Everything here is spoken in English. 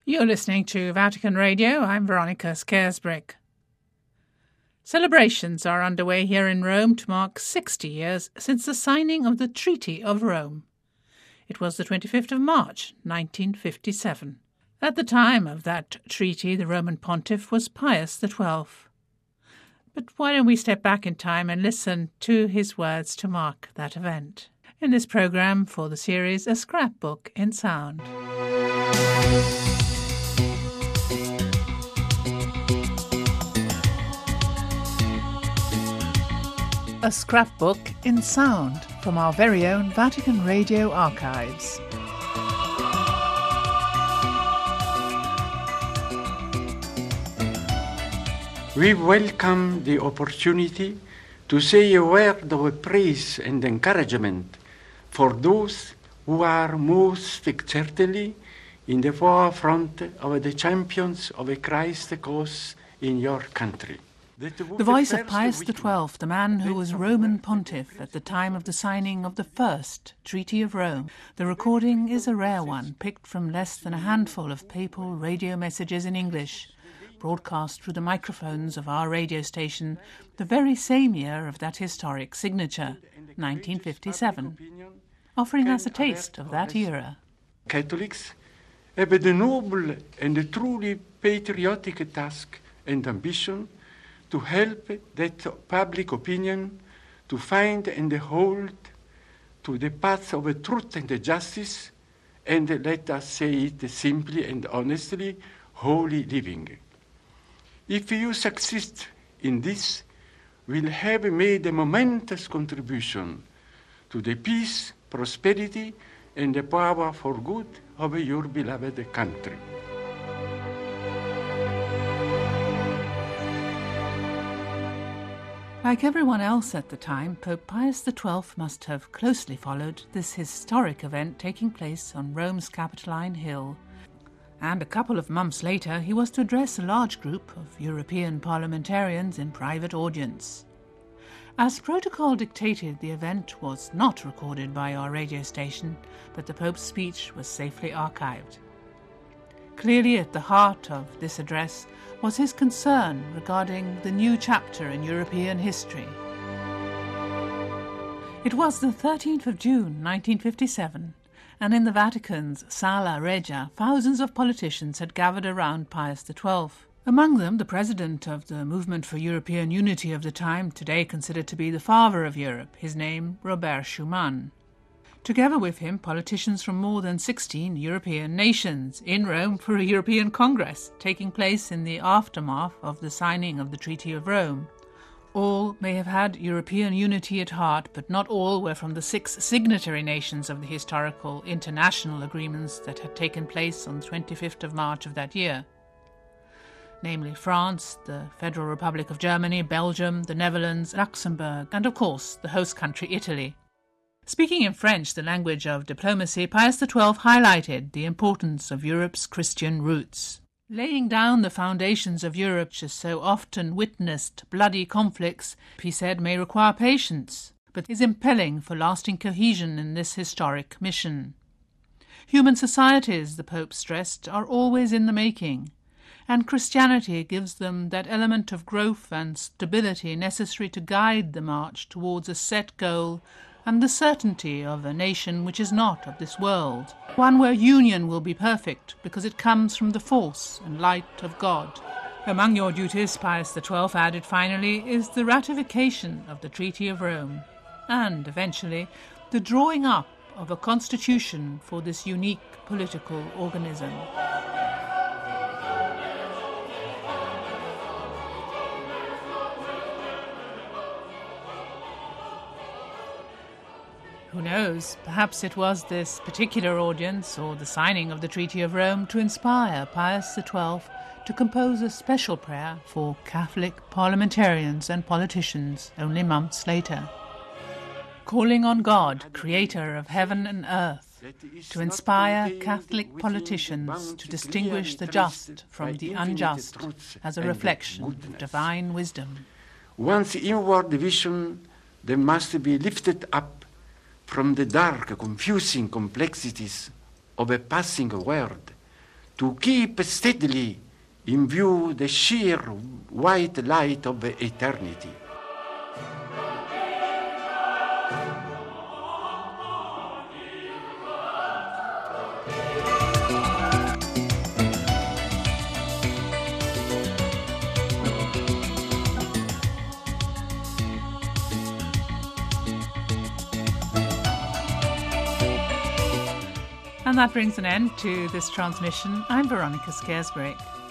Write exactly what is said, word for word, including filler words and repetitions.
You're listening to Vatican Radio. I'm Veronica Scaresbrick. Celebrations are underway here in Rome to mark sixty years since the signing of the Treaty of Rome. It was the twenty-fifth of March, nineteen fifty-seven. At the time of that treaty, the Roman pontiff was Pius the twelfth. But why don't we step back in time and listen to his words to mark that event? In this programme for the series, A Scrapbook in Sound. A Scrapbook in Sound from our very own Vatican Radio archives. We welcome the opportunity to say a word of praise and encouragement for those who are most certainly in the forefront of the champions of a Christ cause in your country. The voice of Pius the twelfth, the man who was Roman pontiff at the time of the signing of the First Treaty of Rome. The recording is a rare one, picked from less than a handful of papal radio messages in English, broadcast through the microphones of our radio station the very same year of that historic signature, nineteen fifty-seven, offering us a taste of that era. Catholics have the noble and the truly patriotic task and ambition to help that public opinion to find and hold to the path of truth and justice, and let us say it simply and honestly, holy living. If you succeed in this, we'll have made a momentous contribution to the peace, prosperity, and the power for good of your beloved country. Like everyone else at the time, Pope Pius the twelfth must have closely followed this historic event taking place on Rome's Capitoline Hill. And a couple of months later, he was to address a large group of European parliamentarians in private audience. As protocol dictated, the event was not recorded by our radio station, but the Pope's speech was safely archived. Clearly at the heart of this address was his concern regarding the new chapter in European history. It was the thirteenth of June, nineteen fifty-seven, and in the Vatican's Sala Regia, thousands of politicians had gathered around Pius the twelfth. Among them, the president of the Movement for European Unity of the time, today considered to be the father of Europe, his name Robert Schuman. Together with him, politicians from more than sixteen European nations, in Rome for a European Congress, taking place in the aftermath of the signing of the Treaty of Rome. All may have had European unity at heart, but not all were from the six signatory nations of the historical international agreements that had taken place on the twenty-fifth of March of that year. Namely France, the Federal Republic of Germany, Belgium, the Netherlands, Luxembourg, and of course the host country Italy. Speaking in French, the language of diplomacy, Pius the twelfth highlighted the importance of Europe's Christian roots. Laying down the foundations of Europe, which has so often witnessed bloody conflicts, he said, may require patience, but is impelling for lasting cohesion in this historic mission. Human societies, the Pope stressed, are always in the making, and Christianity gives them that element of growth and stability necessary to guide the march towards a set goal and the certainty of a nation which is not of this world, one where union will be perfect because it comes from the force and light of God. Among your duties, Pius the twelfth added finally, is the ratification of the Treaty of Rome, and eventually the drawing up of a constitution for this unique political organism. Who knows, perhaps it was this particular audience or the signing of the Treaty of Rome to inspire Pius the twelfth to compose a special prayer for Catholic parliamentarians and politicians only months later. Calling on God, creator of heaven and earth, to inspire Catholic politicians to distinguish the just from the unjust as a reflection of divine wisdom. One's inward vision, they must be lifted up from the dark, confusing complexities of a passing world to keep steadily in view the sheer white light of eternity. And that brings an end to this transmission. I'm Veronica Scaresbrick.